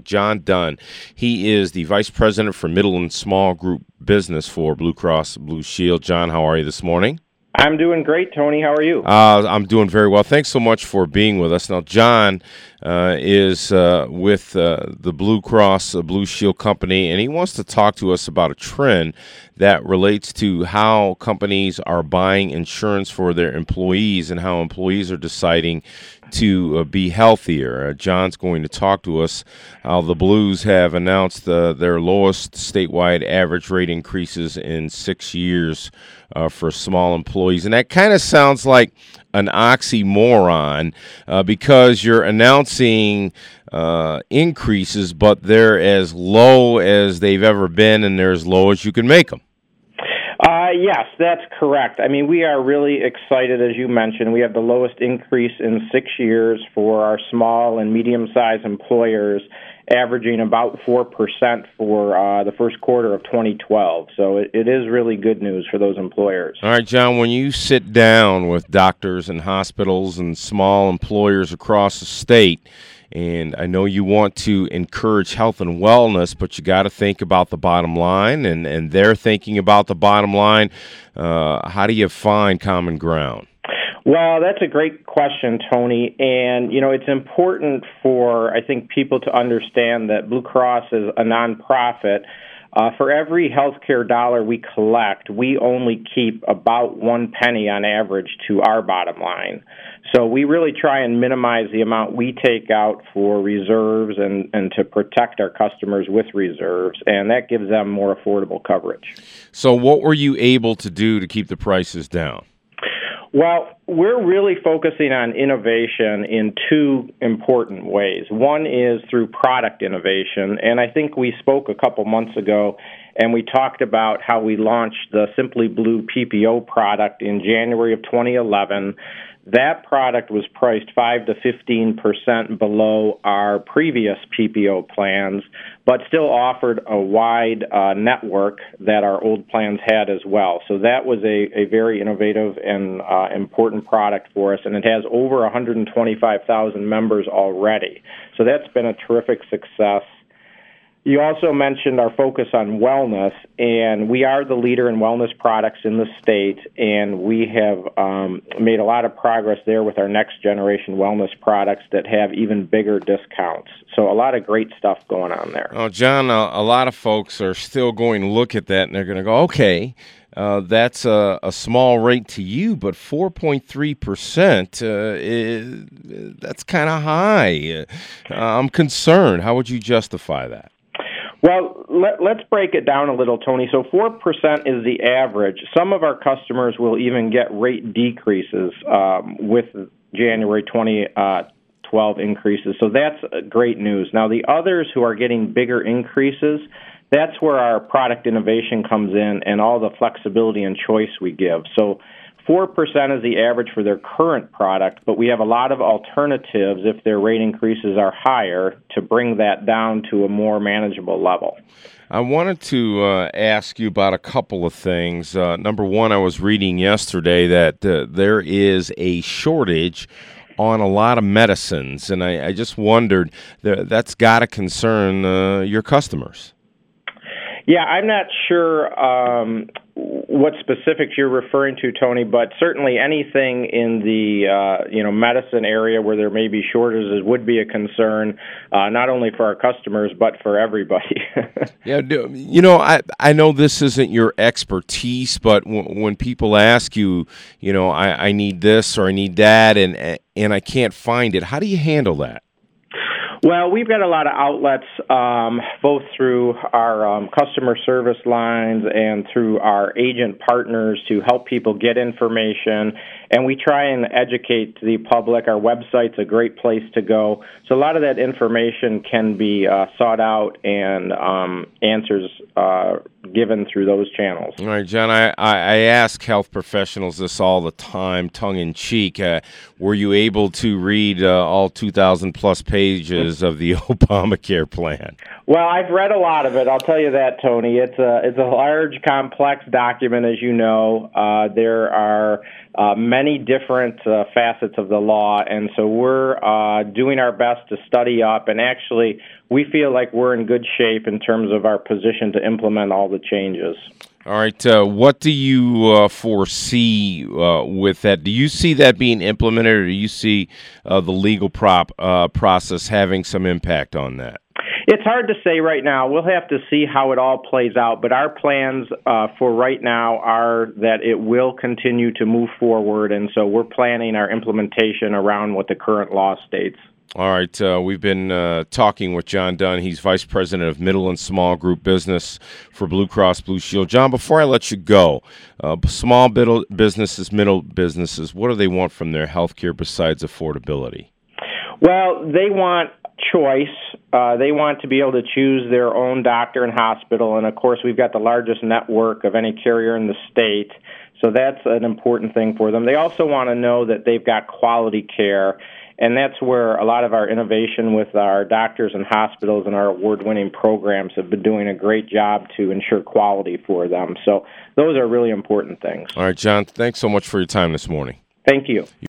with John Dunn. He is the Vice President for Middle and Small Group Business for Blue Cross Blue Shield. John, how are you this morning? I'm doing great, Tony. How are you? I'm doing very well. Thanks so much for being with us. Now, John is with the Blue Cross Blue Shield Company, and he wants to talk to us about a trend that relates to how companies are buying insurance for their employees and how employees are deciding to be healthier. John's going to talk to us how the Blues have announced their lowest statewide average rate increases in 6 years for small employees. And that kind of sounds like an oxymoron because you're announcing increases, but they're as low as they've ever been and they're as low as you can make them. Yes, that's correct. I mean, we are really excited, as you mentioned. We have the lowest increase in 6 years for our small and medium-sized employers, averaging about 4% for the first quarter of 2012. So it is really good news for those employers. All right, John, when you sit down with doctors and hospitals and small employers across the state, and I know you want to encourage health and wellness, but you got to think about the bottom line, and they're thinking about the bottom line. How do you find common ground? Well, that's a great question, Tony. And, it's important for, I think, people to understand that Blue Cross is a nonprofit. For every healthcare dollar we collect, we only keep about 1 penny on average to our bottom line. So we really try and minimize the amount we take out for reserves and to protect our customers with reserves, and that gives them more affordable coverage. So what were you able to do to keep the prices down? Well, we're really focusing on innovation in two important ways. One is through product innovation, and I think we spoke a couple months ago, and we talked about how we launched the Simply Blue PPO product in January of 2011. That product was priced 5 to 15% below our previous PPO plans, but still offered a wide network that our old plans had as well. So that was a very innovative and important product for us, and it has over 125,000 members already. So that's been a terrific success. You also mentioned our focus on wellness, and we are the leader in wellness products in the state, and we have made a lot of progress there with our next generation wellness products that have even bigger discounts. So a lot of great stuff going on there. Oh, John, a lot of folks are still going to look at that, and they're going to go, okay, that's a small rate to you, but 4.3%, that's kind of high. I'm concerned. How would you justify that? Well, let's break it down a little, Tony. So 4% is the average. Some of our customers will even get rate decreases with January 2012 increases. So that's great news. Now, the others who are getting bigger increases, that's where our product innovation comes in and all the flexibility and choice we give. So 4% is the average for their current product, but we have a lot of alternatives if their rate increases are higher to bring that down to a more manageable level. I wanted to ask you about a couple of things. Number one, I was reading yesterday that there is a shortage on a lot of medicines, and I just wondered, that's got to concern your customers. Yeah, I'm not sure what specifics you're referring to, Tony, but certainly anything in the medicine area where there may be shortages would be a concern, not only for our customers but for everybody. Yeah, I know this isn't your expertise, but when people ask you, I need this or I need that, and I can't find it, how do you handle that? Well, we've got a lot of outlets, both through our customer service lines and through our agent partners to help people get information, and we try and educate the public. Our website's a great place to go. So a lot of that information can be sought out and answers given through those channels. All right, John, I ask health professionals this all the time, tongue-in-cheek. Were you able to read all 2,000-plus pages of the Obamacare plan? Well, I've read a lot of it. I'll tell you that, Tony. It's a large, complex document, as you know. There are many different facets of the law, and so we're doing our best to study up. And actually, we feel like we're in good shape in terms of our position to implement all the changes. All right. What do you foresee with that? Do you see that being implemented, or do you see the legal process having some impact on that? It's hard to say right now. We'll have to see how it all plays out, but our plans for right now are that it will continue to move forward, and so we're planning our implementation around what the current law states. All right. We've been talking with John Dunn. He's Vice President of Middle and Small Group Business for Blue Cross Blue Shield. John, before I let you go, small businesses, middle businesses, what do they want from their health care besides affordability? Well, they want choice. They want to be able to choose their own doctor and hospital. And, of course, we've got the largest network of any carrier in the state. So that's an important thing for them. They also want to know that they've got quality care. And that's where a lot of our innovation with our doctors and hospitals and our award-winning programs have been doing a great job to ensure quality for them. So those are really important things. All right, John, thanks so much for your time this morning. Thank you.